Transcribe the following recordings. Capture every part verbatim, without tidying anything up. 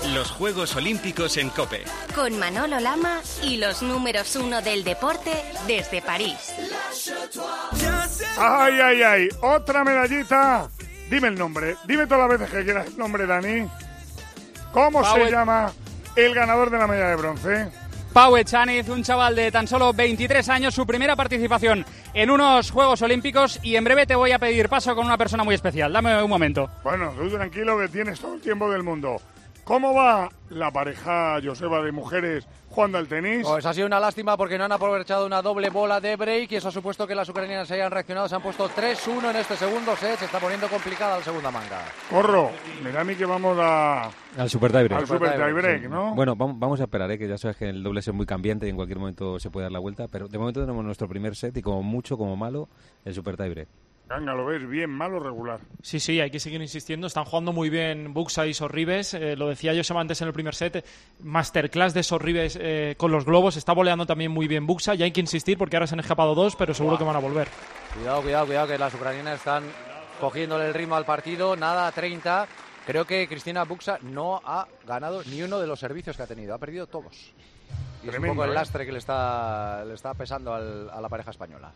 Los Juegos Olímpicos en COPE. Con Manolo Lama y los números uno del deporte desde París. ¡Ay, ay, ay! ¡Otra medallita! Dime el nombre. Dime todas las veces que quieras el nombre, Dani. ¿Cómo Pau se e- llama el ganador de la medalla de bronce? Pau Echaniz, un chaval de tan solo veintitrés años, su primera participación en unos Juegos Olímpicos, y en breve te voy a pedir paso con una persona muy especial. Dame un momento. Bueno, tú tranquilo que tienes todo el tiempo del mundo. ¿Cómo va la pareja, Joseba, de mujeres jugando al tenis? Pues ha sido una lástima porque no han aprovechado una doble bola de break y eso ha supuesto que las ucranianas se hayan reaccionado. Se han puesto tres uno en este segundo set. Se está poniendo complicada la segunda manga. Corro, me da a mí que vamos a... Al super tie break. Al super tie break, ¿no? Bueno, vamos, vamos a esperar, ¿eh? Que ya sabes que el doble es muy cambiante y en cualquier momento se puede dar la vuelta, pero de momento tenemos nuestro primer set y como mucho, como malo, el super tie break. Ganga, ¿lo ves bien, malo o regular? Sí, sí, hay que seguir insistiendo. Están jugando muy bien Buxa y Sorribes. Eh, lo decía yo antes en el primer set. Masterclass de Sorribes eh, con los globos. Está voleando también muy bien Buxa. Y hay que insistir porque ahora se han escapado dos, pero seguro que van a volver. Cuidado, cuidado, cuidado, que las ucranianas están cogiéndole el ritmo al partido. Nada a treinta. Creo que Cristina Buxa no ha ganado ni uno de los servicios que ha tenido. Ha perdido todos. Y Tremendo, es un poco el lastre, ¿eh?, que le está, le está pesando al, a la pareja española.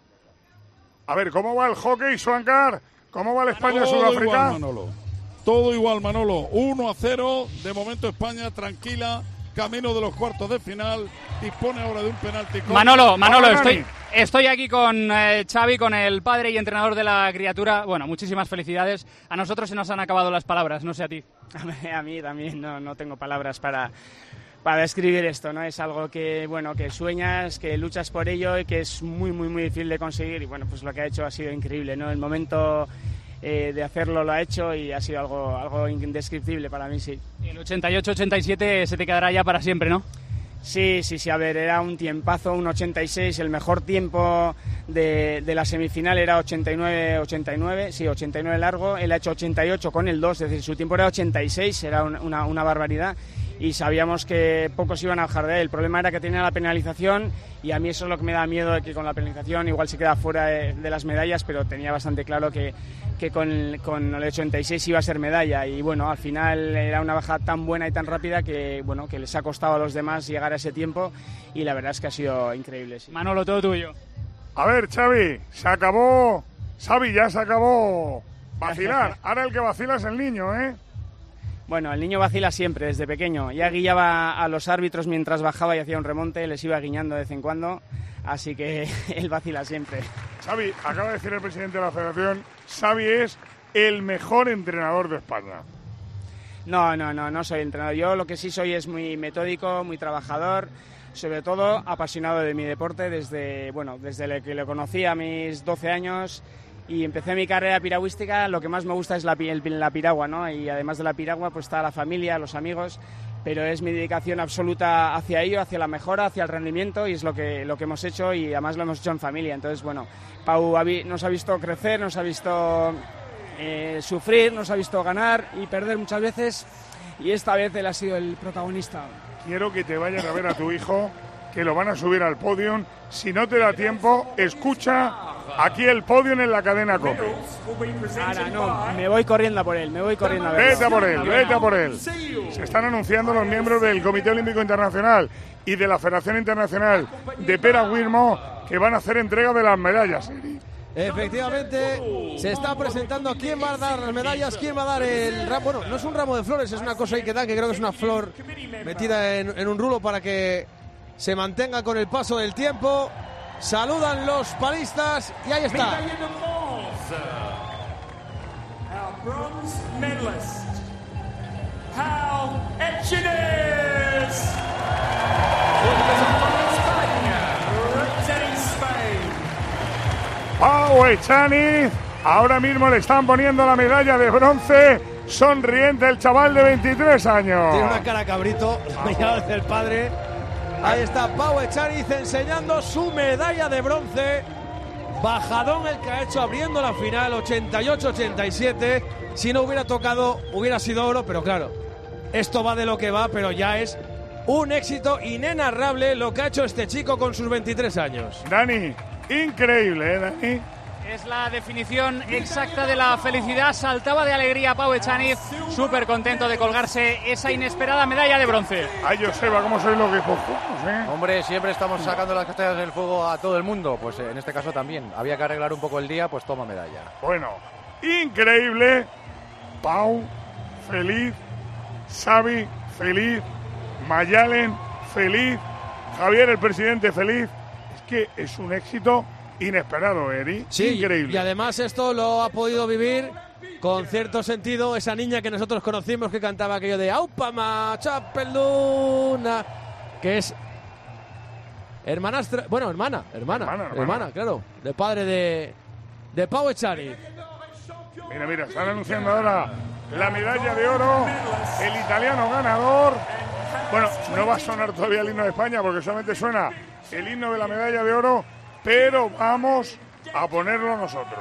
A ver, ¿cómo va el hockey, Suancar? ¿Cómo va el España-Sudáfrica? Todo igual, Manolo. Todo igual, Manolo. uno a cero. De momento España tranquila, camino de los cuartos de final. Dispone ahora de un penalti. Manolo, Manolo, estoy, estoy aquí con eh, Xavi, con el padre y entrenador de la criatura. Bueno, muchísimas felicidades. A nosotros se nos han acabado las palabras, no sé a ti. A mí también no, no tengo palabras para... para describir esto, ¿no? Es algo que, bueno, que sueñas, que luchas por ello y que es muy, muy, muy difícil de conseguir. Y bueno, pues lo que ha hecho ha sido increíble, ¿no? El momento eh, de hacerlo lo ha hecho y ha sido algo, algo indescriptible para mí, sí. El ochenta y ocho ochenta y siete se te quedará ya para siempre, ¿no? Sí, sí, sí, a ver, era un tiempazo, un ochenta y seis, el mejor tiempo de, de la semifinal era ochenta y nueve ochenta y nueve, sí, ochenta y nueve largo, él ha hecho ochenta y ocho con el dos, es decir, su tiempo era ochenta y seis, era una, una, una barbaridad. Y sabíamos que pocos iban a bajar de él. El problema era que tenía la penalización y a mí eso es lo que me da miedo, de que con la penalización igual se queda fuera de, de las medallas, pero tenía bastante claro que, que con, con el ochenta y seis iba a ser medalla y bueno, al final era una bajada tan buena y tan rápida que bueno, que les ha costado a los demás llegar a ese tiempo y la verdad es que ha sido increíble. Sí. Manolo, todo tuyo. A ver, Xavi, se acabó, Xavi, ya se acabó vacilar. Ahora el que vacila es el niño, ¿eh? Bueno, el niño vacila siempre, desde pequeño. Ya guiaba a los árbitros mientras bajaba y hacía un remonte, les iba guiñando de vez en cuando, así que él vacila siempre. Xavi, acaba de decir el presidente de la federación, Xavi es el mejor entrenador de España. No, no, no, no soy entrenador. Yo lo que sí soy es muy metódico, muy trabajador, sobre todo apasionado de mi deporte desde, bueno, desde que lo conocí a mis doce años. Y empecé mi carrera piragüística, lo que más me gusta es la, el, la piragua, ¿no? Y además de la piragua, pues está la familia, los amigos, pero es mi dedicación absoluta hacia ello, hacia la mejora, hacia el rendimiento, y es lo que, lo que hemos hecho, y además lo hemos hecho en familia. Entonces, bueno, Pau nos ha visto crecer, nos ha visto eh, sufrir, nos ha visto ganar y perder muchas veces, y esta vez él ha sido el protagonista. Quiero que te vayas a ver a tu hijo, que lo van a subir al podium. Si no te da tiempo, escucha aquí el podium en la cadena COPE. Ahora no, me voy corriendo a por él, me voy corriendo a ver. Vete a por él, vete a por él. Se están anunciando los miembros del Comité Olímpico Internacional y de la Federación Internacional de Piragüismo que van a hacer entrega de las medallas. Efectivamente, se está presentando quién va a dar las medallas, quién va a dar el ramo. Bueno, no es un ramo de flores, es una cosa ahí que da, que creo que es una flor metida en, en un rulo para que se mantenga con el paso del tiempo. Saludan los palistas y ahí está. Pau Echaniz, ahora mismo le están poniendo la medalla de bronce, sonriente el chaval de veintitrés años. Tiene una cara cabrito, la del padre. Ahí está Pau Echaniz enseñando su medalla de bronce. Bajadón el que ha hecho abriendo la final, ochenta y ocho ochenta y siete. Si no hubiera tocado, hubiera sido oro, pero claro, esto va de lo que va, pero ya es un éxito inenarrable lo que ha hecho este chico con sus veintitrés años. Dani, increíble, ¿eh, Dani? Es la definición exacta de la felicidad. Saltaba de alegría Pau Echaniz, súper contento de colgarse esa inesperada medalla de bronce. Ay, Joseba, ¿cómo sois los viejos juegos, eh? Hombre, siempre estamos sacando las castañas del fuego a todo el mundo. Pues en este caso también. Había que arreglar un poco el día, pues toma medalla. Bueno, increíble. Pau, feliz. Xavi, feliz. Mayalen, feliz. Javier, el presidente, feliz. Es que es un éxito inesperado, Eri. Sí, increíble. Y además esto lo ha podido vivir con cierto sentido esa niña que nosotros conocimos que cantaba aquello de Aupama, Chapeluna, que es hermanastra, bueno, hermana, hermana, hermana, hermana, hermana claro, de padre de, de Pau Echaniz. Mira, mira, están anunciando ahora la medalla de oro, el italiano ganador. Bueno, no va a sonar todavía el himno de España porque solamente suena el himno de la medalla de oro, pero vamos a ponerlo nosotros.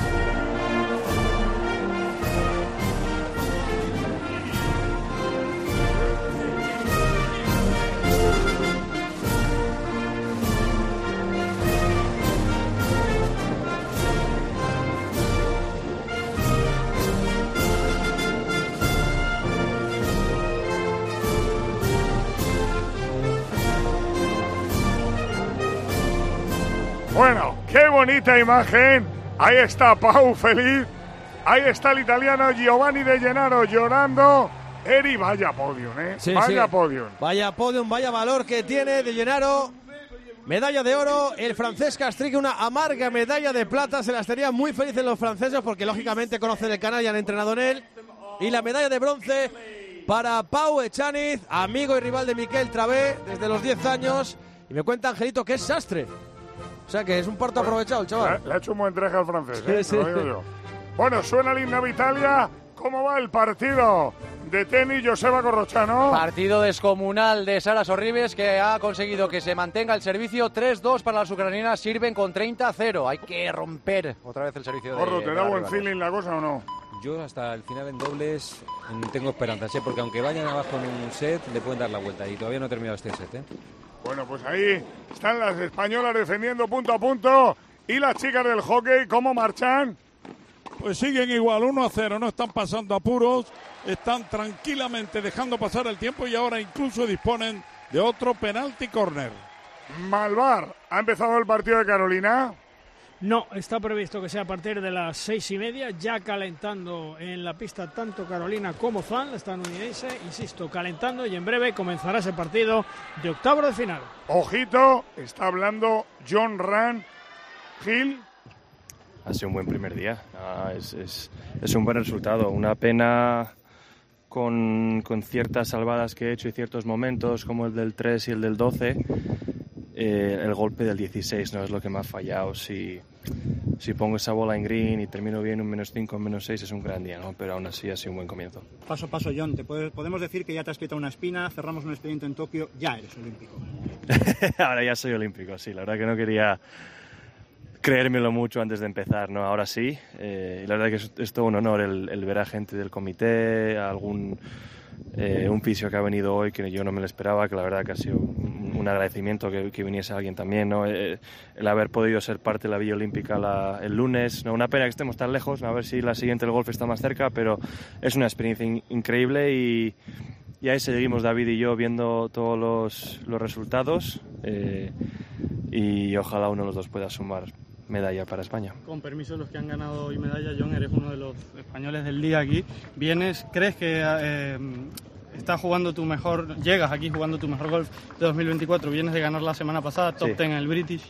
Bueno, qué bonita imagen. Ahí está Pau feliz. Ahí está el italiano Giovanni De Gennaro llorando. Eri, vaya podium, ¿eh? Sí, vaya sí. podium. Vaya podium, vaya valor que tiene De Gennaro. Medalla de oro, el francés Castrique, una amarga medalla de plata. Se las tenía muy felices los franceses porque lógicamente conocen el canal y han entrenado en él. Y la medalla de bronce para Pau Echaniz, amigo y rival de Miquel Travé desde los diez años. Y me cuenta Angelito que es sastre. O sea que es un parto aprovechado el chaval. Le, le ha hecho un buen traje al francés, ¿eh? Sí, sí. Lo digo yo. Bueno, suena el himno de Italia. ¿Cómo va el partido de tenis, Joseba Corrochano? Partido descomunal de Sara Sorribes, que ha conseguido que se mantenga el servicio. tres dos para las ucranianas, sirven con treinta cero. Hay que romper otra vez el servicio de Corro, ¿te de da las buen rivales. feeling la cosa o no? Yo hasta el final en dobles tengo esperanzas, ¿eh? Porque aunque vayan abajo en un set, le pueden dar la vuelta y todavía no he terminado este set, ¿eh? Bueno, pues ahí están las españolas defendiendo punto a punto. ¿Y las chicas del hockey cómo marchan? Pues siguen igual, uno a cero, no están pasando apuros, están tranquilamente dejando pasar el tiempo y ahora incluso disponen de otro penalti corner. Malvar, ¿ha empezado el partido de Carolina? No, está previsto que sea a partir de las seis y media, ya calentando en la pista tanto Carolina como Zan, la estadounidense, insisto, calentando y en breve comenzará ese partido de octavos de final. Ojito, está hablando John Ran. Gil. Ha sido un buen primer día, ah, es, es, es un buen resultado, una pena con, con ciertas salvadas que he hecho y ciertos momentos como el del tres y el del doce. Eh, el golpe del dieciséis no es lo que me ha fallado. Si, si pongo esa bola en green y termino bien un menos cinco, un menos seis es un gran día, ¿no? Pero aún así ha sido un buen comienzo. Paso a paso, John, te puede, podemos decir que ya te has quitado una espina, cerramos un expediente en Tokio, ya eres olímpico. Ahora ya soy olímpico, sí, la verdad que no quería creérmelo mucho antes de empezar, ¿no? Ahora sí, eh, y la verdad que es, es todo un honor el, el ver a gente del comité, a algún eh, un fisio que ha venido hoy que yo no me lo esperaba, que la verdad que ha sido un, un agradecimiento que, que viniese alguien también, ¿no? Eh, el haber podido ser parte de la Villa Olímpica la, el lunes, ¿no? Una pena que estemos tan lejos, a ver si la siguiente el golf está más cerca, pero es una experiencia in, increíble y, y ahí seguimos David y yo viendo todos los, los resultados eh, y ojalá uno de los dos pueda sumar medalla para España. Con permiso de los que han ganado hoy medalla, John, eres uno de los españoles del día aquí. ¿Vienes, crees que eh, estás jugando tu mejor, llegas aquí jugando tu mejor golf de dos mil veinticuatro? Vienes de ganar la semana pasada, top Sí. ten en el British.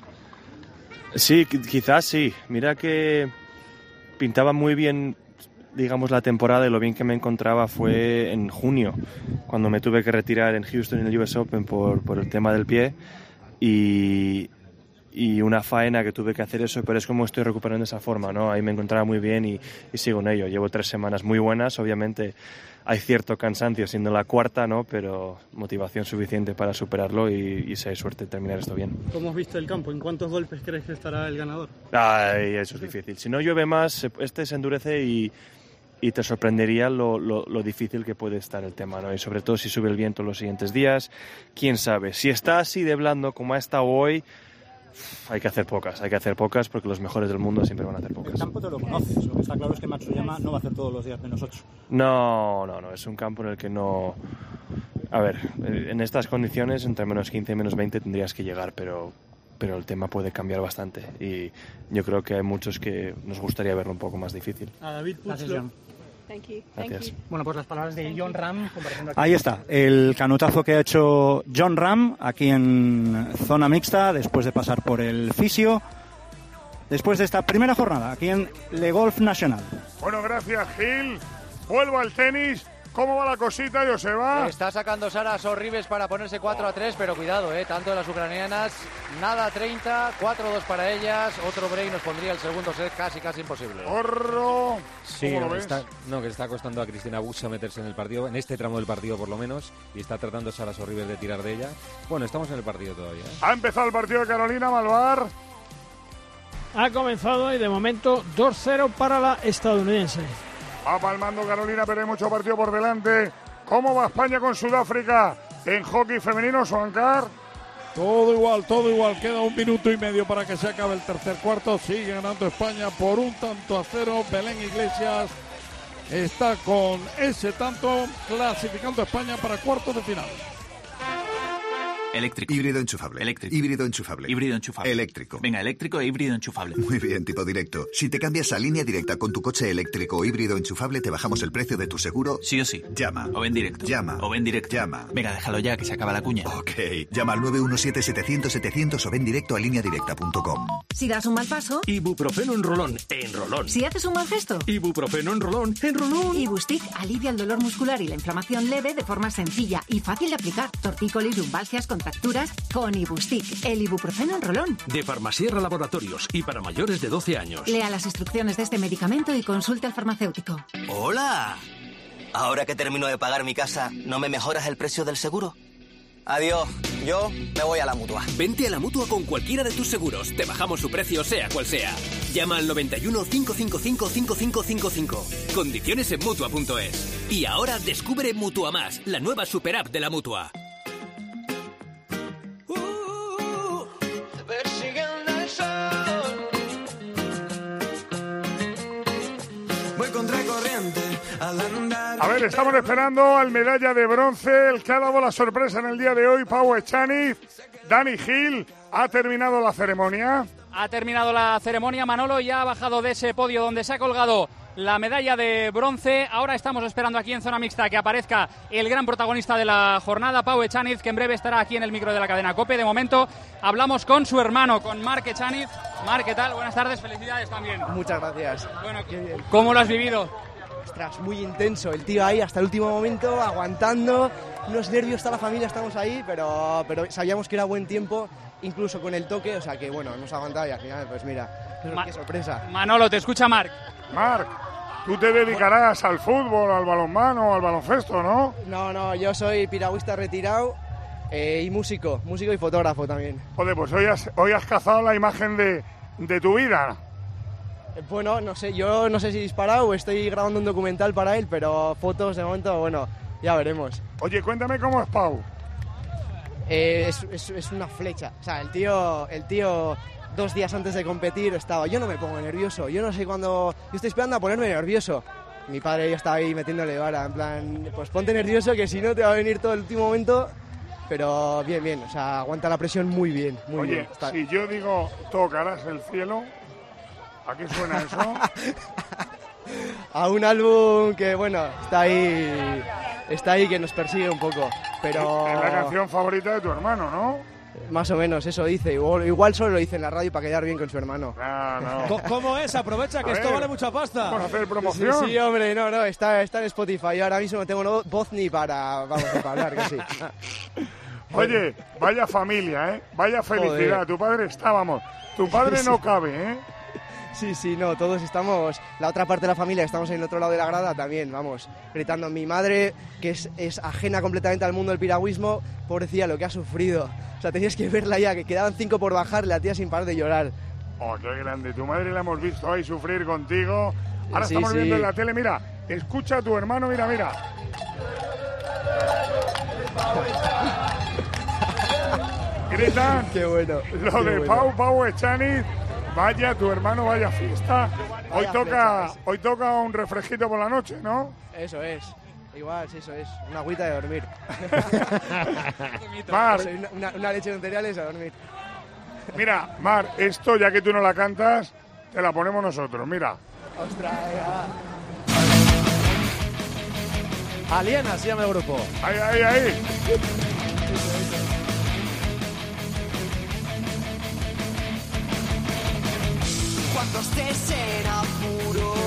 Sí, quizás sí. Mira que pintaba muy bien, digamos, la temporada y lo bien que me encontraba fue en junio, cuando me tuve que retirar en Houston en el U S Open por, por el tema del pie y... y una faena que tuve que hacer eso, pero es como estoy recuperando esa forma, ¿no? Ahí me encontraba muy bien y, y sigo en ello. Llevo tres semanas muy buenas, obviamente hay cierto cansancio siendo la cuarta, ¿no? Pero motivación suficiente para superarlo y, y si hay suerte de terminar esto bien. ¿Cómo has visto el campo? ¿En cuántos golpes crees que estará el ganador? Ay, eso es difícil. Si no llueve más, este se endurece y, y te sorprendería lo, lo, lo difícil que puede estar el tema, ¿no? Y sobre todo si sube el viento los siguientes días, quién sabe. Si está así de blando como ha estado hoy, hay que hacer pocas, hay que hacer pocas porque los mejores del mundo siempre van a hacer pocas. El campo te lo conoces, lo que está claro es que Matsuyama no va a hacer todos los días menos ocho. No, no, no, es un campo en el que no... A ver, en estas condiciones entre menos quince y menos veinte tendrías que llegar, pero, pero el tema puede cambiar bastante y yo creo que hay muchos que nos gustaría verlo un poco más difícil. A David Puig. Thank you. Gracias. Bueno, pues las palabras de John Ram. Ahí está, el canutazo que ha hecho John Ram aquí en zona mixta después de pasar por el fisio. Después de esta primera jornada aquí en Le Golf Nacional. Bueno, gracias Gil. Vuelvo al tenis. ¿Cómo va la cosita, Joseba? Está sacando Sara Sorribes para ponerse cuatro a tres, pero cuidado, eh, tanto de las ucranianas, nada treinta, cuatro a dos para ellas, otro break nos pondría el segundo set casi casi imposible. ¡Horro! Sí, ¿Cómo lo ves? está, no, que está costando a Cristina Buxa meterse en el partido, en este tramo del partido por lo menos, y está tratando Sara Sorribes de tirar de ella. Bueno, estamos en el partido todavía, ¿eh? Ha empezado el partido de Carolina Malvar. Ha comenzado y de momento dos cero para la estadounidense. Va palmando Carolina, pero hay mucho partido por delante. ¿Cómo va España con Sudáfrica en hockey femenino, Suancar? Todo igual, todo igual. Queda un minuto y medio para que se acabe el tercer cuarto. Sigue ganando España por un tanto a cero. Belén Iglesias está con ese tanto clasificando a España para cuartos de final. Eléctrico. Híbrido enchufable. Eléctrico. Híbrido enchufable. Híbrido enchufable. Eléctrico. Venga, eléctrico e híbrido enchufable. Muy bien, tipo directo. Si te cambias a Línea Directa con tu coche eléctrico o híbrido enchufable, te bajamos el precio de tu seguro. Sí o sí. Llama. O ven directo. Llama. O ven directo. Llama. Venga, déjalo ya, que se acaba la cuña. Ok. Llama al nueve uno siete setecientos setecientos o ven directo a línea directa punto com. Si das un mal paso, Ibuprofeno en rolón, en rolón. Si haces un mal gesto, Ibuprofeno en rolón, en rolón. Ibustic alivia el dolor muscular y la inflamación leve de forma sencilla y fácil de aplicar. Tortícolis, lumbalgias, contracturas, con Ibustic, el ibuprofeno en rolón. De Farmasierra Laboratorios y para mayores de doce años. Lea las instrucciones de este medicamento y consulte al farmacéutico. ¡Hola! Ahora que termino de pagar mi casa, ¿no me mejoras el precio del seguro? Adiós, yo me voy a la Mutua. Vente a la Mutua con cualquiera de tus seguros. Te bajamos su precio sea cual sea. Llama al noventa y uno, cinco cinco cinco, cinco cinco cinco cinco. Condiciones en Mutua punto es. Y ahora descubre Mutua Más, la nueva super app de la Mutua. A ver, estamos esperando al medalla de bronce, el que ha dado la sorpresa en el día de hoy, Pau Echaniz. Dani Gil, ¿ha terminado la ceremonia? Ha terminado la ceremonia, Manolo, y ha bajado de ese podio donde se ha colgado la medalla de bronce. Ahora estamos esperando aquí en zona mixta que aparezca el gran protagonista de la jornada, Pau Echaniz, que en breve estará aquí en el micro de la cadena COPE. De momento hablamos con su hermano, con Marc Echaniz. Marc, ¿qué tal? Buenas tardes, felicidades también. Muchas gracias. Bueno, ¿cómo lo has vivido? Ostras, muy intenso, el tío ahí hasta el último momento, aguantando, unos nervios, toda la familia estamos ahí, pero, pero sabíamos que era buen tiempo, incluso con el toque, o sea que bueno, hemos aguantado y al final, pues mira, Ma- qué sorpresa. Manolo, te escucha Marc. Marc, tú te dedicarás al fútbol, al balonmano, al baloncesto, ¿no? No, no, yo soy piragüista retirado eh, y músico, músico y fotógrafo también. Joder, pues hoy has, hoy has cazado la imagen de, de tu vida. Bueno, no sé, yo no sé si he disparado o estoy grabando un documental para él, pero fotos de momento, bueno, ya veremos. Oye, cuéntame cómo es Pau. Eh, es, es, es una flecha, o sea, el tío, el tío dos días antes de competir estaba, yo no me pongo nervioso, yo no sé cuándo, yo estoy esperando a ponerme nervioso. Mi padre ya estaba ahí metiéndole vara, en plan, pues ponte nervioso que si no te va a venir todo el último momento, pero bien, bien, o sea, aguanta la presión muy bien, muy Oye, bien. Está... si yo digo tocarás el cielo, ¿a qué suena eso? A un álbum que, bueno, está ahí, está ahí que nos persigue un poco, pero... Es la canción favorita de tu hermano, ¿no? Más o menos, eso dice. Igual, igual solo lo dice en la radio para quedar bien con su hermano. No, no. ¿Cómo es? Aprovecha que A esto ver, vale mucha pasta. Vamos a hacer promoción. Sí, sí, hombre, no, no, está, está en Spotify. Yo ahora mismo no tengo no, voz ni para, vamos, para hablar, casi. Oye, vaya familia, ¿eh? Vaya felicidad. Joder. Tu padre está, vamos. Tu padre no Sí. cabe, ¿eh? Sí, sí, no, todos estamos, la otra parte de la familia, estamos en el otro lado de la grada también, vamos, gritando. Mi madre, que es, es ajena completamente al mundo del piragüismo, pobrecilla, lo que ha sufrido. O sea, tenías que verla ya, que quedaban cinco por bajar, la tía sin parar de llorar. Oh, qué grande. Tu madre la hemos visto ahí sufrir contigo. Ahora Sí, estamos sí. viendo en la tele, mira, escucha a tu hermano, mira, mira. gritan. Qué bueno. Lo qué de bueno. Pau, Pau Echaniz. Vaya, tu hermano, vaya fiesta. Hoy Vaya toca, fiestas. hoy toca un refresquito por la noche, ¿no? Eso es. Igual, sí, eso es. Una agüita de dormir. Mar. Soy una, una, una leche de cereales a dormir. Mira, Mar, esto ya que tú no la cantas, te la ponemos nosotros, mira. Ostras, ya. Aliena se llama el grupo. Ahí, ahí, ahí. Cuando estés en apuros.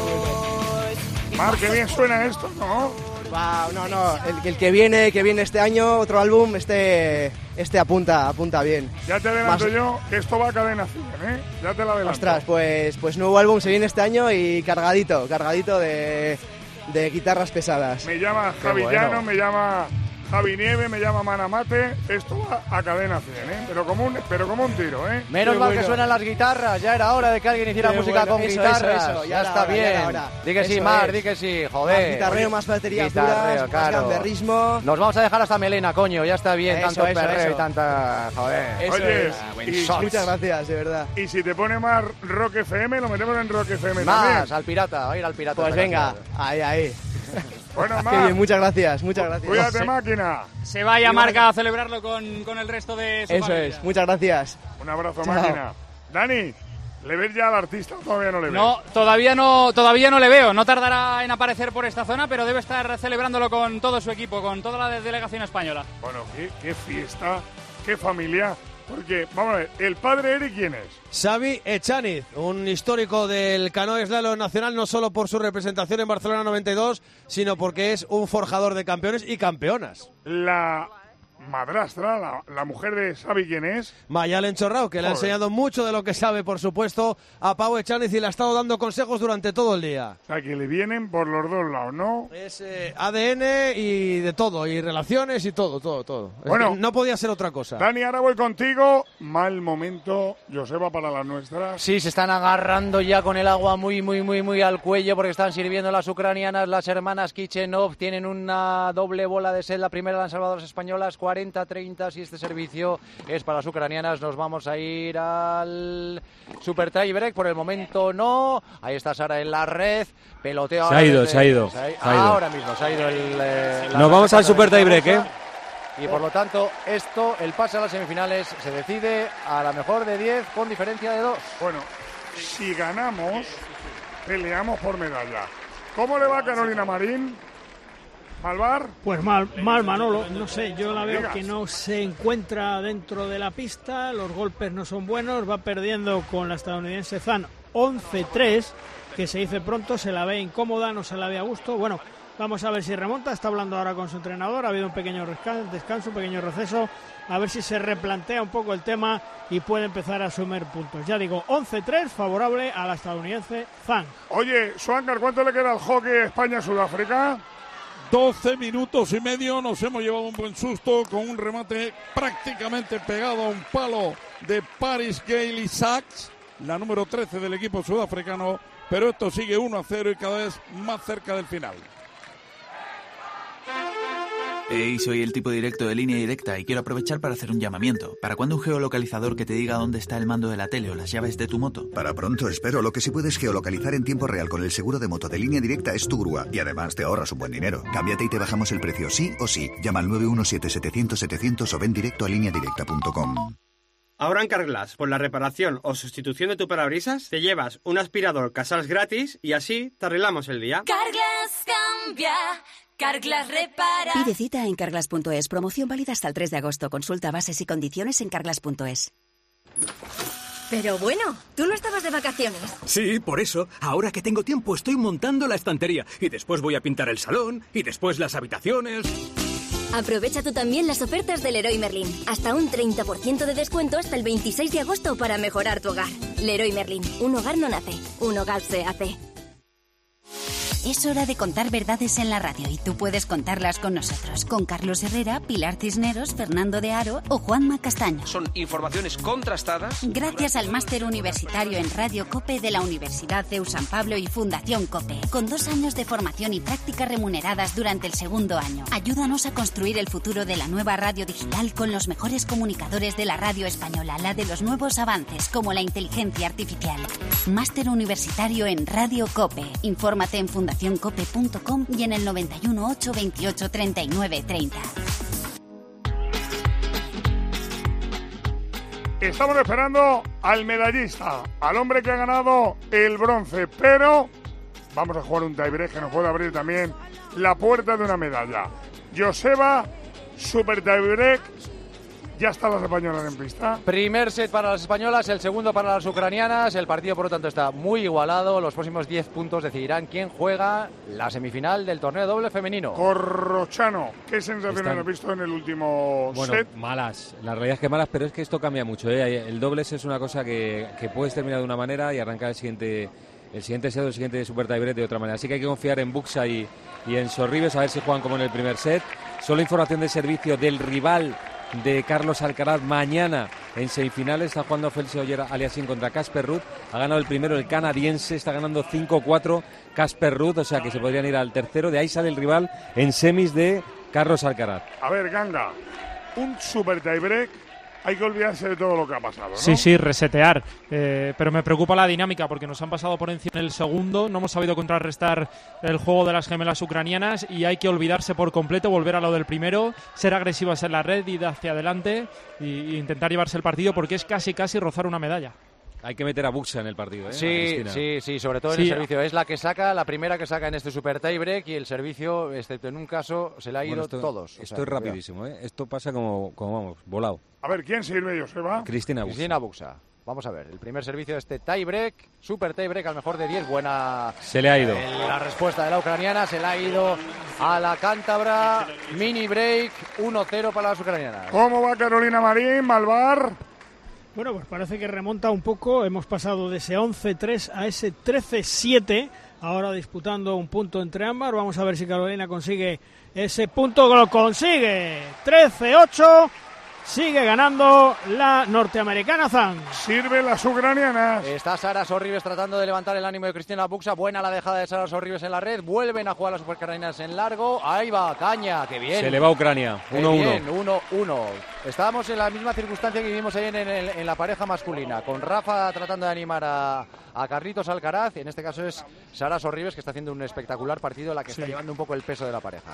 Mar, qué bien suena esto, ¿no? Wow, no, no. El, el que viene, que viene este año, otro álbum, este, este apunta, apunta bien. Ya te adelanto Más- yo que esto va a cadena cien, ¿eh? Ya te lo adelanto. Ostras, pues, pues nuevo álbum se viene este año y cargadito, cargadito de, de guitarras pesadas. Me llama Qué Javi bueno. Llano, me llama Javi Nieve, me llama Manamate. Esto va a cadena cien, ¿eh? Pero como un, pero como un tiro, ¿eh? Menos Qué mal bueno. que suenan las guitarras. Ya era hora de que alguien hiciera Qué música bueno. con Eso, guitarras. eso, eso. Ya, Ya era está hora, ya bien. era hora. Di que sí, Eso Mar, es. di que sí. Más Joder. guitarreo, más baterías Guitarreo, duras, más claro. gamberrismo. Nos vamos a dejar hasta melena, coño. Ya está bien. Eso, tanto eso, perreo eso. y tanta. Joder. Eso Oye, es. Ah, buen y- shot. Muchas gracias, de verdad. Y si te pone más Rock F M, lo metemos en Rock F M Más, también. al pirata. Va a ir al pirata. Pues esta venga, canción. ahí, ahí. Bueno, Qué Mar, bien, muchas gracias, muchas gracias. cuídate, Sí. máquina. Se vaya Marca a celebrarlo con, con el resto de su Eso familia. es, muchas gracias. Un abrazo, Chao. máquina. Dani, ¿le ves ya al artista o todavía no le ves? No, todavía no, todavía no le veo. No tardará en aparecer por esta zona, pero debe estar celebrándolo con todo su equipo, con toda la de- delegación española. Bueno, qué, qué fiesta, qué familia. Porque, vamos a ver, ¿el padre Eric quién es? Xavi Echaniz, un histórico del canoe slalom nacional, no solo por su representación en Barcelona noventa y dos, sino porque es un forjador de campeones y campeonas. La madrastra, la, la mujer de Xavi, ¿quién es? Mayalen Chorrao, que le ha Joder. enseñado mucho de lo que sabe, por supuesto, a Pau Echaniz y le ha estado dando consejos durante todo el día. O sea, que le vienen por los dos lados, ¿no? Es eh, A D N y de todo, y relaciones y todo, todo, todo. Es Bueno. que no podía ser otra cosa. Dani, ahora voy contigo. Mal momento, Joseba, para las nuestras. Sí, se están agarrando ya con el agua muy, muy, muy, muy al cuello porque están sirviendo las ucranianas, las hermanas Kichenov. Tienen una doble bola de sed. La primera la han salvado las españolas, cuarenta treinta. Si este servicio es para las ucranianas, nos vamos a ir al super tiebreak. Por el momento no. Ahí está Sara en la red. Peloteo. Se ahora ha ido, desde- se ha ido, se ha- se ha ido. Ahora mismo se ha ido el. eh, la Nos vamos al super raqueta tiebreak, de ¿eh? Y por lo tanto, esto, el pase a las semifinales, se decide a la mejor de diez con diferencia de dos. Bueno, si ganamos, peleamos por medalla. ¿Cómo le va a Carolina Marín? ¿Malvar? Pues mal, mal Manolo, no sé, yo la veo Digas. que no se encuentra dentro de la pista, los golpes no son buenos, va perdiendo con la estadounidense Zhang once tres, que se dice pronto, se la ve incómoda, no se la ve a gusto, bueno, vamos a ver si remonta, está hablando ahora con su entrenador, ha habido un pequeño resca- descanso, un pequeño receso, a ver si se replantea un poco el tema y puede empezar a sumar puntos. Ya digo, once tres favorable a la estadounidense Zhang. Oye, Swankar, ¿cuánto le queda al hockey España-Sudáfrica? doce minutos y medio, nos hemos llevado un buen susto con un remate prácticamente pegado a un palo de Paris Gailey Sachs, la número trece del equipo sudafricano, pero esto sigue uno a cero y cada vez más cerca del final. Hey, soy el tipo directo de Línea Directa y quiero aprovechar para hacer un llamamiento. ¿Para cuándo un geolocalizador que te diga dónde está el mando de la tele o las llaves de tu moto? Para pronto, espero. Lo que sí puedes geolocalizar en tiempo real con el seguro de moto de Línea Directa es tu grúa. Y además te ahorras un buen dinero. Cámbiate y te bajamos el precio sí o sí. Llama al nueve uno siete setecientos setecientos o ven directo a línea directa punto com. Ahora en Carglass, por la reparación o sustitución de tu parabrisas, te llevas un aspirador Casals gratis y así te arreglamos el día. Carglass cambia, Carglass repara. Pide cita en carglass punto es. Promoción válida hasta el tres de agosto. Consulta bases y condiciones en carglass punto es. Pero bueno, tú no estabas de vacaciones. Sí, por eso, ahora que tengo tiempo estoy montando la estantería y después voy a pintar el salón y después las habitaciones. Aprovecha tú también las ofertas del Leroy Merlin. Hasta un treinta por ciento de descuento hasta el veintiséis de agosto para mejorar tu hogar. Leroy Merlin, un hogar no nace, un hogar se hace. Es hora de contar verdades en la radio y tú puedes contarlas con nosotros, con Carlos Herrera, Pilar Cisneros, Fernando de Aro o Juanma Castaño. Son informaciones contrastadas. Gracias al máster universitario en Radio COPE de la Universidad CEU San Pablo y Fundación COPE, con dos años de formación y prácticas remuneradas durante el segundo año. Ayúdanos a construir el futuro de la nueva radio digital con los mejores comunicadores de la radio española, la de los nuevos avances como la inteligencia artificial. Máster universitario en Radio COPE. Infórmate en fundación cope punto com y en el noventa y uno ocho veintiocho treinta y nueve treinta. Estamos esperando al medallista, al hombre que ha ganado el bronce, pero vamos a jugar un tiebreak que nos puede abrir también la puerta de una medalla. Joseba, super tiebreak. Ya están las españolas en pista. Primer set para las españolas, el segundo para las ucranianas. El partido, por lo tanto, está muy igualado. Los próximos diez puntos decidirán quién juega la semifinal del torneo doble femenino. Corrochano, ¿qué sensaciones Están... has visto en el último bueno, set? Bueno, malas. La realidad es que malas, pero es que esto cambia mucho, ¿eh? El dobles es una cosa que, que puedes terminar de una manera y arrancar el siguiente, el siguiente set o el siguiente super tiebreak de otra manera. Así que hay que confiar en Buxa y, y en Sorribes, a ver si juegan como en el primer set. Solo información de servicio del rival de Carlos Alcaraz mañana en semifinales. Está jugando Félix Auger-Aliassime contra Casper Ruud. Ha ganado el primero el canadiense, está ganando cinco cuatro Casper Ruud, o sea que se podrían ir al tercero. De ahí sale el rival en semis de Carlos Alcaraz. A ver, Ganga, un super tiebreak. Hay que olvidarse de todo lo que ha pasado, ¿no? Sí, sí, resetear. Eh, pero me preocupa la dinámica porque nos han pasado por encima en el segundo. No hemos sabido contrarrestar el juego de las gemelas ucranianas y hay que olvidarse por completo, volver a lo del primero, ser agresivas en la red, ir hacia adelante e intentar llevarse el partido porque es casi, casi rozar una medalla. Hay que meter a Buxa en el partido, ¿eh? Sí, sí, sí, sobre todo en sí. el servicio. Es la que saca, la primera que saca en este super tiebreak y el servicio, excepto en un caso, se le ha ido bueno, esto, todos. Esto o sea, es rapidísimo, ¿eh? Esto pasa como, como, vamos, volado. A ver, ¿quién sirve, Joseba? Cristina Buxa. Cristina Buxa. Vamos a ver, el primer servicio de este tiebreak, super tiebreak al mejor de diez, buena... Se le ha ido. Eh, la respuesta de la ucraniana, se le ha ido a la cántabra, mini break, uno cero para las ucranianas. ¿Cómo va Carolina Marín, Malvar? Bueno, pues parece que remonta un poco. Hemos pasado de ese once tres a ese trece siete. Ahora disputando un punto entre ambas. Vamos a ver si Carolina consigue ese punto. ¡Lo consigue! trece ocho. Sigue ganando la norteamericana Zhang. Sirve las ucranianas. Está Sara Sorribes tratando de levantar el ánimo de Cristina Buxa. Buena la dejada de Sara Sorribes en la red. Vuelven a jugar las supercarolinas en largo. Ahí va, caña, qué bien. Se le va a Ucrania. uno uno. uno uno. Estábamos en la misma circunstancia que vivimos ayer en, en, en la pareja masculina. Con Rafa tratando de animar a, a Carlitos Alcaraz. En este caso es Sara Sorribes, que está haciendo un espectacular partido, la que sí. está llevando un poco el peso de la pareja.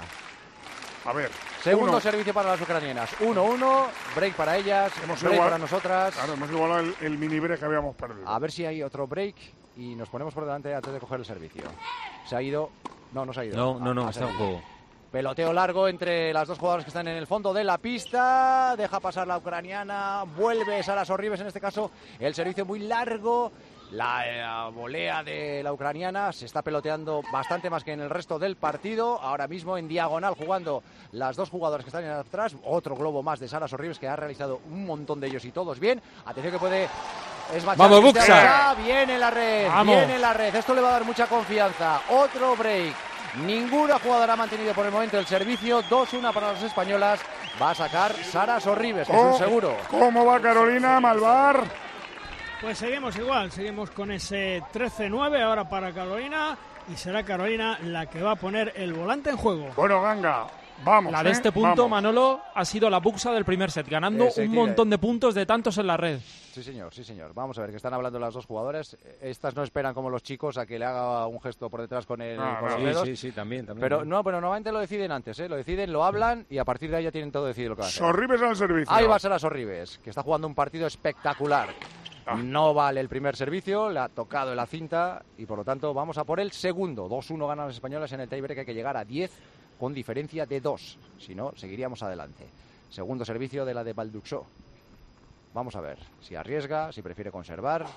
A ver, segundo uno. servicio para las ucranianas. uno uno, break para ellas, hemos break igual, para nosotras. Claro, hemos igualado el, el mini break que habíamos perdido. A ver si hay otro break y nos ponemos por delante antes de coger el servicio. Se ha ido... No, no se ha ido. No, no, no, está en juego. Peloteo largo entre las dos jugadoras que están en el fondo de la pista. Deja pasar la ucraniana. Vuelve Sara Sorribes, en este caso el servicio muy largo. La eh, volea de la ucraniana se está peloteando bastante más que en el resto del partido. Ahora mismo en diagonal jugando las dos jugadoras que están atrás. Otro globo más de Sara Sorribes, que ha realizado un montón de ellos y todos bien. Atención que puede esmachar. ¡Vamos, Buxa! Viene en la red, ¡Vamos! Viene en la red. Esto le va a dar mucha confianza. Otro break. Ninguna jugadora ha mantenido por el momento el servicio. dos uno para las españolas. Va a sacar Sara Sorribes, que es un seguro. ¿Cómo va Carolina, Malvar? Pues seguimos igual, seguimos con ese trece nueve ahora para Carolina y será Carolina la que va a poner el volante en juego. Bueno, Ganga, vamos. La de ¿eh? este punto, vamos. Manolo, ha sido la Buxa del primer set, ganando un montón de puntos de tantos en la red. Sí, señor, sí, señor. Vamos a ver, que están hablando las dos jugadoras. Estas no esperan como los chicos a que le haga un gesto por detrás con, el, ah, con no, los dedos. Sí, sí, también, también. Pero no, pero normalmente lo deciden antes, ¿eh? Lo deciden, lo hablan y a partir de ahí ya tienen todo decidido lo que va a hacer. Sorribes al servicio. Ahí va a ser a Sorribes, que está jugando un partido espectacular. Ah. No vale el primer servicio, le ha tocado en la cinta y por lo tanto vamos a por el segundo. dos uno ganan las españolas en el tiebreak, hay que llegar a diez con diferencia de dos. Si no, seguiríamos adelante. Segundo servicio de la de Balduxó. Vamos a ver si arriesga, si prefiere conservar.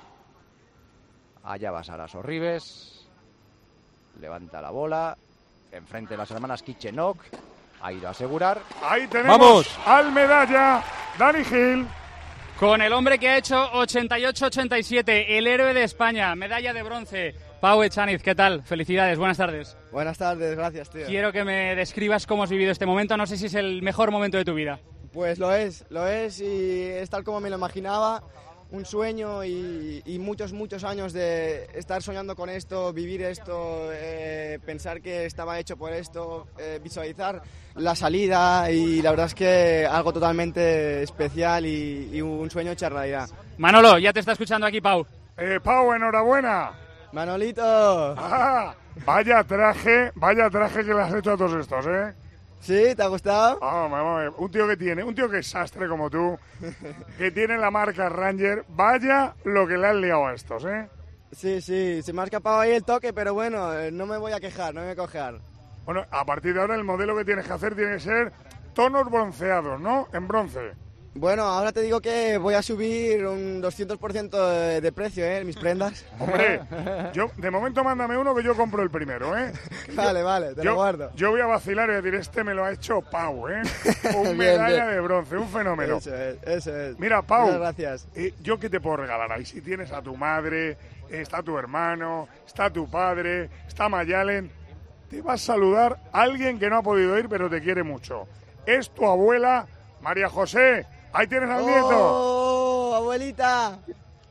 Allá va Sara Sorribes. Levanta la bola. Enfrente de las hermanas Kichenok. Ha ido a asegurar. Ahí tenemos ¡vamos! Al medalla, Dani Gil. Con el hombre que ha hecho ochenta y ocho ochenta y siete, el héroe de España, medalla de bronce Pau Echaniz, ¿qué tal? Felicidades, buenas tardes. Buenas tardes, gracias, tío. Quiero que me describas cómo has vivido este momento. No sé si es el mejor momento de tu vida. Pues lo es, lo es y es tal como me lo imaginaba. Un sueño y, y muchos, muchos años de estar soñando con esto, vivir esto, eh, pensar que estaba hecho por esto, eh, visualizar la salida y la verdad es que algo totalmente especial y, y un sueño hecho realidad. Manolo, ya te está escuchando aquí Pau. Eh, Pau, enhorabuena. Manolito. Ah, vaya traje, vaya traje que le has hecho a todos estos, ¿eh? ¿Sí? ¿Te ha gustado? Oh, mamá, un tío que tiene, un tío que es sastre como tú, que tiene la marca Ranger, vaya lo que le han liado a estos, ¿eh? Sí, sí, se me ha escapado ahí el toque, pero bueno, no me voy a quejar, no me voy a quejar. Bueno, a partir de ahora el modelo que tienes que hacer tiene que ser tonos bronceados, ¿no? En bronce. Bueno, ahora te digo que voy a subir un doscientos por ciento de, de precio, ¿eh? Mis prendas. Hombre, yo de momento mándame uno que yo compro el primero, ¿eh? Vale, yo, vale, te yo, lo guardo. Yo voy a vacilar y decir, este me lo ha hecho Pau, ¿eh? Un Bien, medalla bien. de bronce, un fenómeno. Eso es, eso es. Mira, Pau, Muchas gracias. Eh, ¿yo qué te puedo regalar ahí? Si tienes a tu madre, está tu hermano, está tu padre, está Mayalen, te va a saludar alguien que no ha podido ir pero te quiere mucho. Es tu abuela, María José. Ahí tienes al ¡Oh, nieto. abuelita!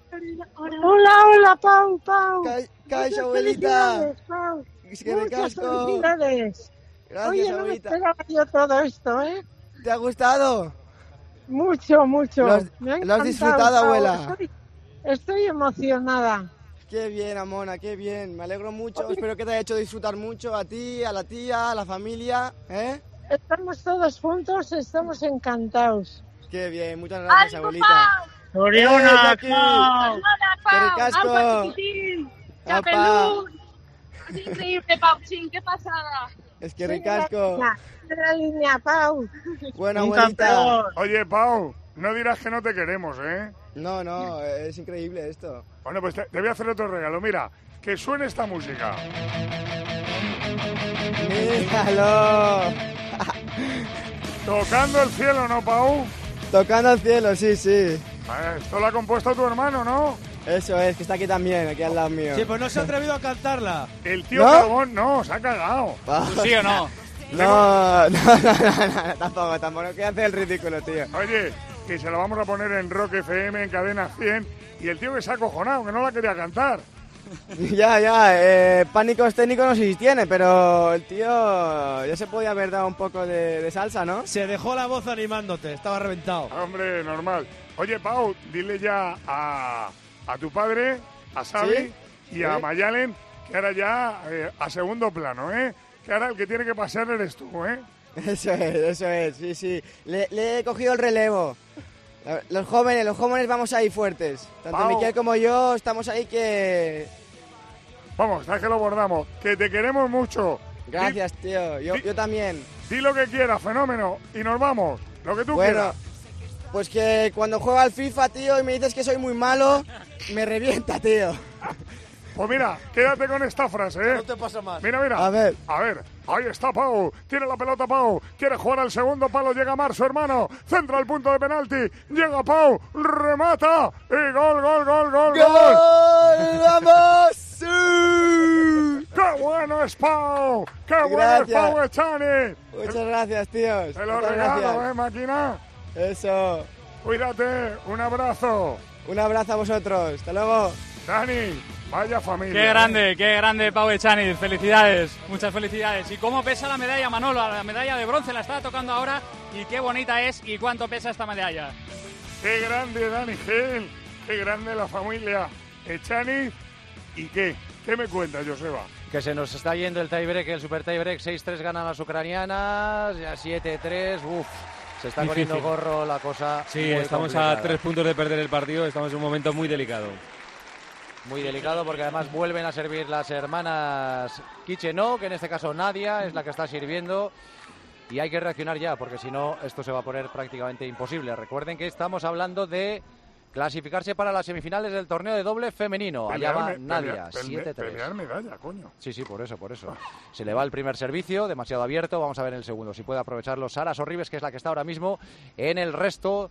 Hola, hola, Pau, Pau. Calla, abuelita. Pau. Es que Muchas ricasco. felicidades. Gracias, Oye, no abuelita. me esperaba yo todo esto, ¿eh? ¿Te ha gustado? Mucho, mucho. Lo has- Me ha lo has encantado, disfrutado, Pau. abuela. Estoy, estoy emocionada. Qué bien, Amona, qué bien. Me alegro mucho. Espero que te haya hecho disfrutar mucho a ti, a la tía, a la familia, ¿eh? Estamos todos juntos, estamos encantados. Qué bien, muchas gracias, ¡Ánimo, abuelita. Pau! ¡Oriona, ¡Eh, Jackie! Pau! ¡Qué ricasco! ¡Aupa, chiquitín! ¡Apa! ¡Chapelú! ¡Es increíble, Pauchín! ¡Qué pasada! Es que ricasco. De la línea, Pau. Bueno, Un abuelita. campeón. Oye, Pau, no dirás que no te queremos, ¿eh? No, no, es increíble esto. Bueno, pues te, te voy a hacer otro regalo. Mira, que suene esta música. ¡Míralo! Tocando el cielo, ¿no, Pau? Tocando al cielo, sí, sí. Eh, esto lo ha compuesto tu hermano, ¿no? Eso es, que está aquí también, aquí al lado mío. Sí, pues no se ha atrevido a cantarla. El tío ¿No? Carbón, no, se ha cagado. ¿Sí o no? No, no, no, no, no, tampoco, tampoco, que hace el ridículo, tío. Oye, que se lo vamos a poner en Rock F M, en Cadena cien, y el tío que se ha acojonado, que no la quería cantar. Ya, ya, eh, pánicos técnicos no sé si tiene, pero el tío ya se podía haber dado un poco de, de salsa, ¿no? Se dejó la voz animándote, estaba reventado. Hombre, normal. Oye, Pau, dile ya a, a tu padre, a Xavi ¿Sí? y a ¿Sí? Mayalen, que ahora ya eh, a segundo plano, ¿eh? Que ahora el que tiene que pasar eres tú, ¿eh? Eso es, eso es, sí, sí. Le, le he cogido el relevo. Los jóvenes, los jóvenes vamos ahí fuertes. Tanto Pau. Miquel como yo estamos ahí que... Vamos, sabes que lo bordamos. Que te queremos mucho. Gracias, tío. Yo, di- yo también. Di lo que quieras, fenómeno. Y nos vamos. Lo que tú Bueno, quieras. pues que cuando juego al FIFA, tío, y me dices que soy muy malo, me revienta, tío. Pues mira, quédate con esta frase, ¿eh? No te pasa más. Mira, mira. A ver. A ver. Ahí está Pau. Tiene la pelota Pau. Quiere jugar al segundo palo. Llega Mar, su hermano. Centra el punto de penalti. Llega Pau. Remata. Y gol, gol, gol, gol, gol. ¡Gol! ¡Vamos! ¡Sí! ¡Qué bueno es Pau! ¡Qué bueno es Gracias. Pau Echani! Muchas gracias, tíos. Te lo Muchas regalo, gracias. ¿eh, máquina? Eso. Cuídate. Un abrazo. Un abrazo a vosotros. Hasta luego. Dani, vaya familia. Qué ¿eh? grande, qué grande Pau Echaniz, felicidades, muchas felicidades. ¿Y cómo pesa la medalla, Manolo? La medalla de bronce la está tocando ahora y qué bonita es y cuánto pesa esta medalla. Qué grande Dani Gil, qué grande la familia Echaniz. ¿Y qué? ¿Qué me cuentas, Joseba? Que se nos está yendo el tiebreak, el super tiebreak, seis tres ganan las ucranianas, ya siete tres, uff, se está Difícil. poniendo gorro la cosa. Sí, muy estamos complicada. a tres puntos de perder el partido, estamos en un momento muy delicado. Muy delicado porque además vuelven a servir las hermanas Kichenó, que en este caso Nadia es la que está sirviendo. Y hay que reaccionar ya, porque si no, esto se va a poner prácticamente imposible. Recuerden que estamos hablando de clasificarse para las semifinales del torneo de doble femenino. Allá va Pelear me- Nadia, pelear- pele- siete tres. Pelear medalla, coño. Sí, sí, por eso, por eso. Se le va el primer servicio, demasiado abierto. Vamos a ver en el segundo si puede aprovecharlo Sara Sorribes, que es la que está ahora mismo en el resto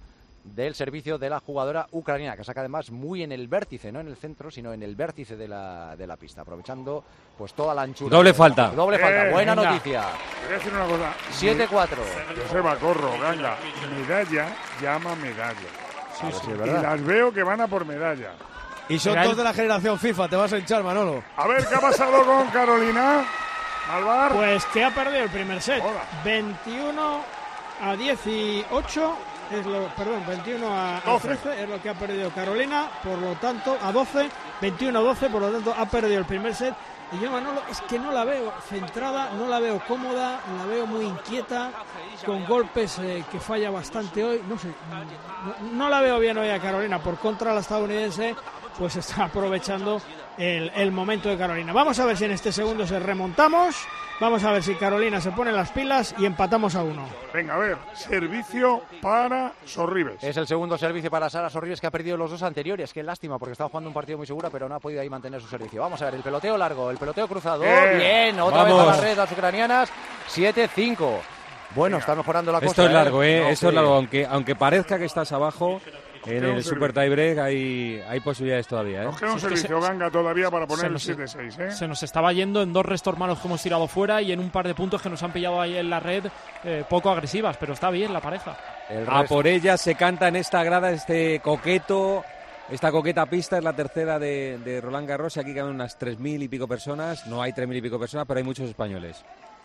del servicio de la jugadora ucraniana, que saca además muy en el vértice, no en el centro, sino en el vértice de la, de la pista, aprovechando pues toda la anchura. Doble falta. Doble falta, Eh, buena venga. noticia. Te voy a decir una cosa. siete cuatro. Joseba Corro, ganga. Medalla llama medalla. Sí, sí, es y verdad. las veo que van a por medalla. Y son todos de la generación FIFA, te vas a hinchar, Manolo. A ver, ¿qué ha pasado con Carolina? Malvar. Pues que ha perdido el primer set. veintiuno a dieciocho, es lo, perdón, veintiuno a trece es lo que ha perdido Carolina, por lo tanto, a doce, veintiuno a doce, por lo tanto, ha perdido el primer set. Y yo, Manolo, es que no la veo centrada, no la veo cómoda, la veo muy inquieta, con golpes eh, que falla bastante hoy. No sé, no, no la veo bien hoy a Carolina. Por contra, la estadounidense pues está aprovechando el, el momento de Carolina. Vamos a ver si en este segundo se remontamos, vamos a ver si Carolina se pone las pilas y empatamos a uno. Venga, a ver, servicio para Sorribes. Es el segundo servicio para Sara Sorribes, que ha perdido los dos anteriores. Qué lástima, porque estaba jugando un partido muy seguro, pero no ha podido ahí mantener su servicio. Vamos a ver, el peloteo largo, el peloteo cruzado. Bien, Bien, otra vamos. vez a la red las ucranianas. siete cinco. Bueno, está mejorando la cosa. Esto es largo, ¿eh? No, Esto es sí. largo, aunque, aunque parezca que estás abajo, en Queda un el Super Tiebreak hay, hay posibilidades todavía, ¿eh? Nos queda un Sí, es que servicio se- ganga todavía para poner se el nos- siete seis, ¿eh? Se nos estaba yendo en dos restos malos que hemos tirado fuera y en un par de puntos que nos han pillado ahí en la red eh, poco agresivas, pero está bien la pareja. A por ella se canta en esta grada este coqueto, esta coqueta pista, es la tercera de, de Roland Garros y aquí caben unas tres mil y pico personas, no hay tres mil y pico personas, pero hay muchos españoles.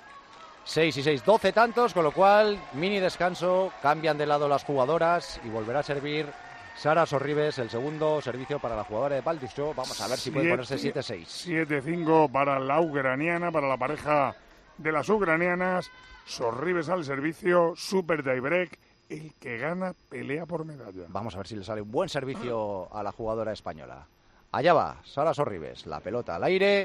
seis y seis, doce tantos, con lo cual mini descanso, cambian de lado las jugadoras y volverá a servir Sara Sorribes, el segundo servicio para la jugadora de Balduscho. Vamos a ver si puede ponerse siete seis. siete cinco para la ucraniana, para la pareja de las ucranianas. Sorribes al servicio, super tiebreak. El que gana pelea por medalla. Vamos a ver si le sale un buen servicio a la jugadora española. Allá va, Sara Sorribes, la pelota al aire.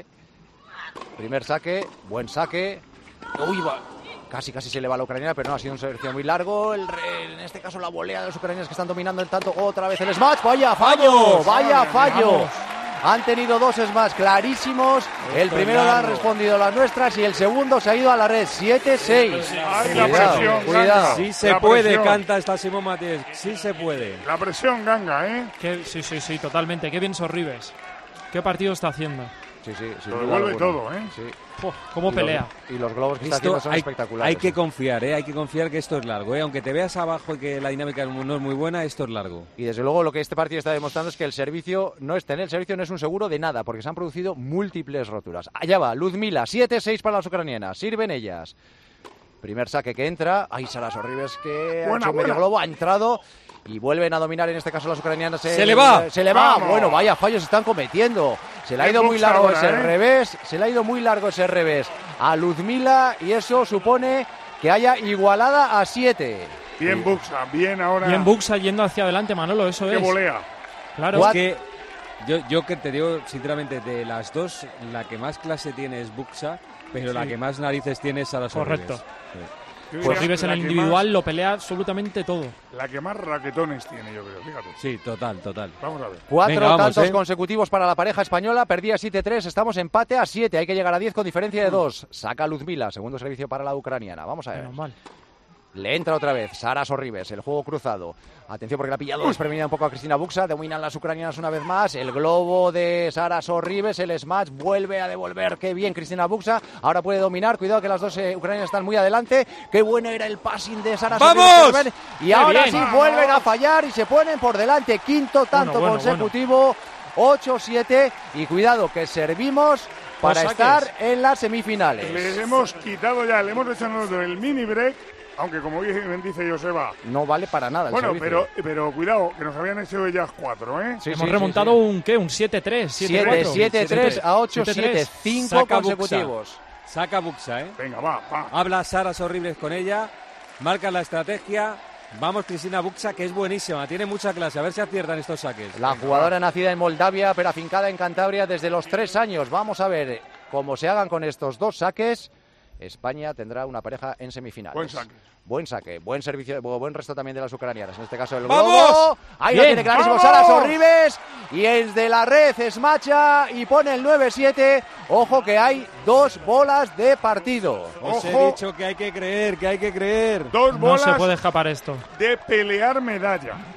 Primer saque, buen saque. Uy, va. Casi, casi se le va a la ucraniana, pero no, ha sido un servicio muy largo. El re- en este caso, la volea de los ucranianos que están dominando el tanto. Otra vez el smash. ¡Vaya fallo! ¡Vamos! ¡Vaya Vamos, fallo! vamos. Han tenido dos smash clarísimos. El Esto primero es lo han largo. respondido las nuestras y el segundo se ha ido a la red. siete seis. Ay, la presión, cuidado. Sí se La puede, presión. canta esta Simón Matías, sí se puede. La presión ganga, ¿eh? Que, sí, sí, sí, totalmente. Qué bien Sorribes. Qué partido está haciendo. Sí, sí, sin Lo duda devuelve alguna. todo, ¿eh? Sí. Uf, cómo Y pelea. los- y los globos que está Esto haciendo son hay, espectaculares. hay que confiar, ¿eh? Hay que confiar que esto es largo, ¿eh? Aunque te veas abajo y que la dinámica no es muy buena, esto es largo. Y desde luego lo que este partido está demostrando es que el servicio no es tener el servicio, no es un seguro de nada, porque se han producido múltiples roturas. Allá va, Luzmila, siete seis para las ucranianas, sirven ellas. Primer saque que entra, ahí Sara Sorribes que ha Buena, hecho medio buena. globo, ha entrado y vuelven a dominar en este caso las ucranianas. ¡Se le va! Se le va, ¡Vamos! bueno, vaya fallos están cometiendo. Se le ha Qué ido muy box largo ahora, ese ¿eh? revés, se le ha ido muy largo ese revés a Luzmila y eso supone que haya igualada a siete. Bien Buxa, bien ahora. Bien Buxa yendo hacia adelante, Manolo, eso Qué es. volea. Claro. Es que yo, yo que te digo, sinceramente, de las dos, la que más clase tiene es Buxa, pero la Sí. que más narices tiene es Sara Sorribes. Correcto. Sí. Yo Pues diría Sorribes en la el que individual más- lo pelea absolutamente todo. La que más raquetones tiene, yo creo, fíjate. Sí, total, total. Vamos a ver. Cuatro Venga, vamos, tantos ¿eh? consecutivos para la pareja española, perdía siete tres, estamos empate a siete, hay que llegar a diez con diferencia de dos. Saca Luzmila, segundo servicio para la ucraniana, vamos a ver. Menos mal. Le entra otra vez Sara Sorribes, el juego cruzado. Atención porque le ha pillado desprevenida un poco a Cristina Buxa, dominan las ucranianas una vez más. El globo de Sara Sorribes, el smash, vuelve a devolver. Qué bien Cristina Buxa, ahora puede dominar. Cuidado que las dos eh, ucranianas están muy adelante. Qué bueno era el passing de Sara ¡Vamos! Sorribes. Y ¡Qué ahora bien! sí ¡Vamos! vuelven a fallar y se ponen por delante. Quinto tanto bueno, consecutivo, ocho siete. Y cuidado que servimos para saques. estar en las semifinales. Le hemos quitado ya, le hemos hecho nosotros el mini break, aunque como bien dice Joseba. No vale para nada el Bueno, servicio. pero, pero cuidado, que nos habían hecho ellas cuatro, ¿eh? Sí, Hemos sí, remontado sí, sí. un, ¿qué? Un siete tres, siete siete cuatro. siete tres a ocho siete siete, tres. cinco Saca Buxa. consecutivos. Saca Buxa, ¿eh? Venga, va, va. Habla Sara Sorribes con ella, marca la estrategia. Vamos, Cristina Buxa, que es buenísima, tiene mucha clase. A ver si aciertan estos saques. La jugadora nacida en Moldavia, pero afincada en Cantabria desde los tres años. Vamos a ver cómo se hagan con estos dos saques. España tendrá una pareja en semifinales. Buen saque. Buen saque, buen servicio, buen resto también de las ucranianas. En este caso el ¡Vamos! globo. Ahí lo Bien. tiene clarísimo ¡Vamos! Sara Sorribes. Y es de la red, esmacha y pone el nueve siete. Ojo que hay dos bolas de partido. Os he Ojo. dicho que hay que creer, que hay que creer. Dos No bolas se puede escapar esto. de pelear medalla.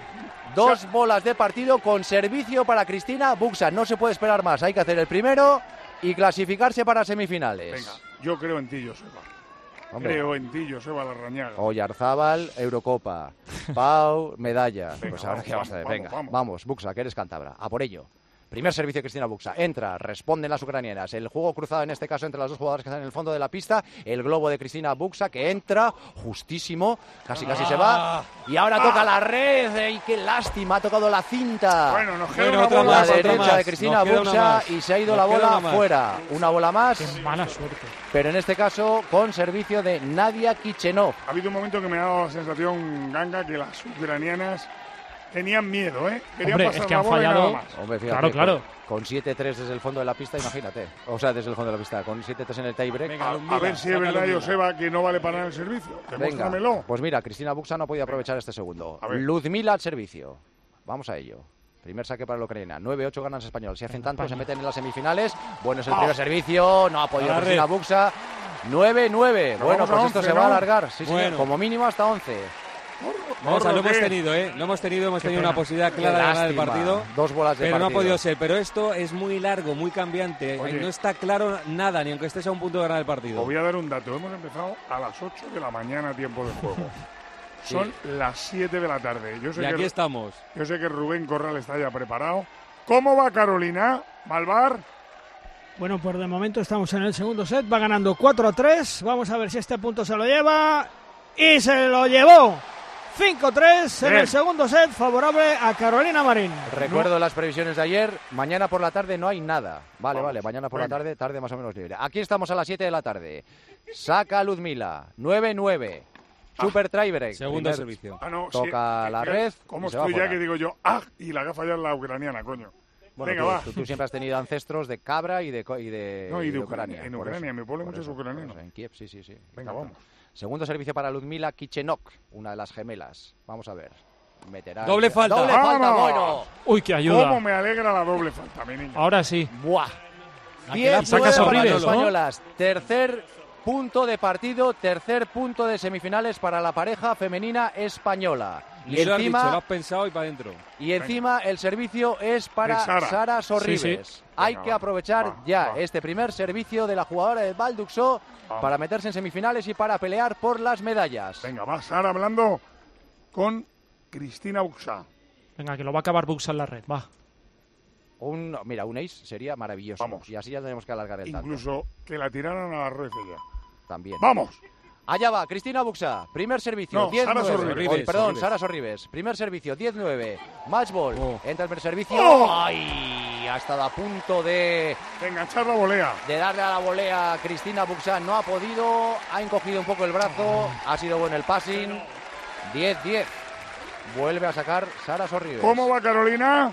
Dos bolas de partido con servicio para Cristina Buxa. No se puede esperar más. Hay que hacer el primero y clasificarse para semifinales. Venga, yo creo en ti, Joseba. Hombre. Creo en ti, Joseba Larrañaga. Oyarzábal, Eurocopa. Pau, medalla. Venga, pues ahora vamos, qué vamos a hacer. Vamos, Venga, vamos, vamos Buxa, que eres cántabra. A por ello. Primer servicio de Cristina Buxa. Entra, responden las ucranianas. El juego cruzado en este caso entre las dos jugadoras que están en el fondo de la pista. El globo de Cristina Buxa que entra justísimo. Casi, casi ah. se va. Y ahora ah. toca la red. ¡Y qué lástima! Ha tocado la cinta. Bueno, nos queda bueno, una bola. La derecha más. de Cristina Buxa y se ha ido nos la bola una fuera. Una bola más. Qué mala suerte. Pero en este caso con servicio de Nadia Kichenov. Ha habido un momento que me ha dado la sensación, Ganga, que las ucranianas tenían miedo, ¿eh? Querían Hombre, pasar es que la han bola y fallado. nada más. Hombre, fíjate, claro, claro. Con, con siete tres desde el fondo de la pista, imagínate. O sea, desde el fondo de la pista, con siete tres en el tiebreak. A, a ver si es verdad, Joseba, que no vale para nada el servicio. Demóstramelo. Pues mira, Cristina Buxa no ha podido aprovechar este segundo. Luzmila al servicio. Vamos a ello. Primer saque para la Ucrania. nueve ocho ganan los españoles. Si hacen tanto, se meten en las semifinales. Bueno, es el primer servicio. No ha podido Cristina Buxa. nueve nueve. Bueno, pues esto se va a alargar. Sí, sí, como mínimo hasta once. Vamos a, lo hemos tenido, ¿eh? Lo hemos tenido, hemos tenido una posibilidad clara de ganar el partido. Dos bolas de pero partido. no ha podido ser. Pero esto es muy largo, muy cambiante. Oye, no está claro nada, ni aunque estés a un punto de ganar el partido. Os voy a dar un dato. Hemos empezado a las ocho de la mañana, tiempo de juego. Sí. Son las siete de la tarde. Yo sé y que aquí estamos. Yo sé que Rubén Corral está ya preparado. ¿Cómo va Carolina? ¿Malvar? Bueno, pues de momento estamos en el segundo set. Va ganando cuatro a tres. Vamos a ver si este punto se lo lleva. Y se lo llevó. cinco tres en el segundo set, favorable a Carolina Marín. Recuerdo las previsiones de ayer. Mañana por la tarde no hay nada. Vale, Vamos. vale, mañana por Venga. la tarde, tarde más o menos libre. Aquí estamos a las siete de la tarde. Saca Luzmila, nueve nueve. Super ah, tiebreak. Segundo servicio. Ah, no, Toca sí, la que, red. ¿Cómo estoy ya que digo yo? ¡Ah! Y la que ha fallado la ucraniana, coño. Bueno, Venga, tú, va. Tú, tú siempre has tenido ancestros de Cabra y de, y de, no, y de, y de Ucrania. En Ucrania, me ponen muchos ucranianos. En Kiev, sí, sí, sí. Venga, vamos. Segundo servicio para Luzmila Kichenok, una de las gemelas. Vamos a ver. Meterá doble el... falta. Doble falta, bueno. Uy, qué ayuda. Cómo me alegra la doble falta, mi niña. Ahora sí. Buah. Bien, sacas horribles, españolas. ¿No? Tercer punto de partido, tercer punto de semifinales para la pareja femenina española. Y, y encima, lo has dicho, lo has pensado y para adentro. Y encima Venga. el servicio es para Sara, Sara Sorribes. Sí, sí. Hay Venga, que aprovechar va, ya va. este primer servicio de la jugadora de Balduxo para meterse en semifinales y para pelear por las medallas. Venga, va Sara hablando con Cristina Buxa. Venga, que lo va a acabar Buxa en la red, va. Un, mira, un ace sería maravilloso. Vamos. Y así ya tenemos que alargar el tanto. Incluso que la tiraran a la red ya. También. ¡Vamos! Allá va, Cristina Buxa, primer servicio, no, diez nueve. Sara Sorribes. Oh, perdón, Sorribes. Sara Sorribes. Primer servicio, diez nueve. Match ball. Oh. Entra el primer servicio. Oh. ¡Ay! Ha estado a punto de... De enganchar la volea. De darle a la volea a Cristina Buxa. No ha podido. Ha encogido un poco el brazo. Ha sido bueno el passing. diez diez. Vuelve a sacar Sara Sorribes. ¿Cómo va Carolina?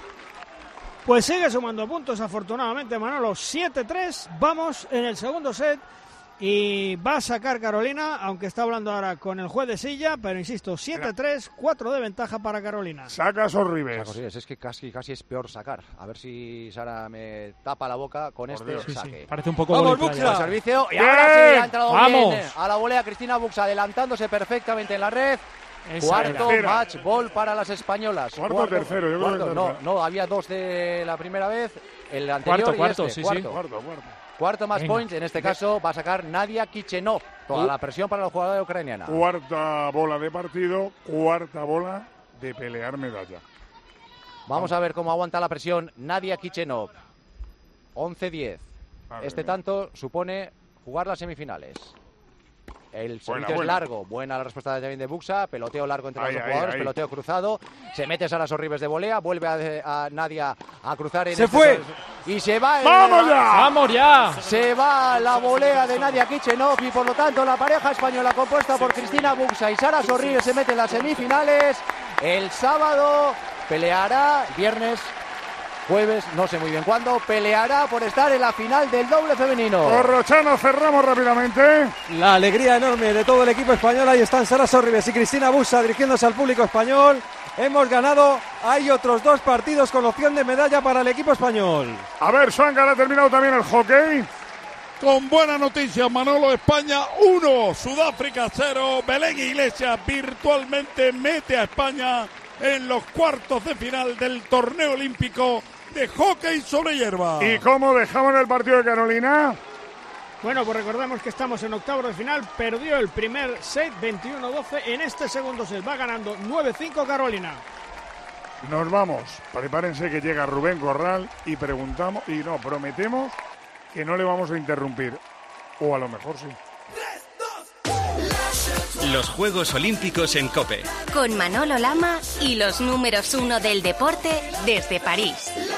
Pues sigue sumando puntos, afortunadamente, Manolo. siete tres. Vamos en el segundo set. Y va a sacar Carolina, aunque está hablando ahora con el juez de silla, pero insisto, siete tres, cuatro de ventaja para Carolina. Saca Sorribes. Es que casi, casi es peor sacar. A ver si Sara me tapa la boca con Por este Dios. saque. Sí, sí. Parece un poco Vamos, Buxa. Servicio. Y ahora sí, ha entrado Vamos. bien a la volea Cristina Buxa, adelantándose perfectamente en la red. Esa Cuarto era. match ball para las españolas. Cuarto, cuarto tercero, yo creo cuarto, que no, no, había dos de la primera vez, el anterior cuarto, y cuarto, este. sí, cuarto. sí. Cuarto, cuarto. Cuarto match point, en este caso va a sacar Nadia Kichenov. Toda uh. la presión para la jugadora ucraniana. Cuarta bola de partido, cuarta bola de pelear medalla. Vamos, Vamos. a ver cómo aguanta la presión Nadia Kichenov. once diez. Este tanto supone jugar las semifinales. El servicio buena, es buena. largo, buena la respuesta también de Buxa, peloteo largo entre ay, los dos ay, jugadores, ay. peloteo cruzado, se mete Sara Sorribes de volea, vuelve a, a Nadia a cruzar en ¡Se este fue! Y se va el, ¡Vamos ya! ¡Vamos ya! Se va la volea de Nadia Kichenov y por lo tanto la pareja española compuesta por Cristina Buxa y Sara Sorribes se mete en las semifinales. El sábado peleará, viernes, jueves, no sé muy bien cuándo, peleará por estar en la final del doble femenino. Corrochano, cerramos rápidamente. La alegría enorme de todo el equipo español. Ahí están Sara Sorribes y Cristina Buxa dirigiéndose al público español. Hemos ganado. Hay otros dos partidos con opción de medalla para el equipo español. A ver, Suáncar, ha terminado también el hockey. Con buena noticia, Manolo. España uno, Sudáfrica cero. Belén Iglesias virtualmente mete a España en los cuartos de final del torneo olímpico de hockey sobre hierba. ¿Y cómo dejamos el partido de Carolina? Bueno, pues recordemos que estamos en octavos de final. Perdió el primer set veintiuno doce. En este segundo set va ganando nueve cinco Carolina. Nos vamos. Prepárense que llega Rubén Corral y preguntamos, y no, prometemos que no le vamos a interrumpir. O a lo mejor sí. Los Juegos Olímpicos en COPE. Con Manolo Lama y los números uno del deporte desde París.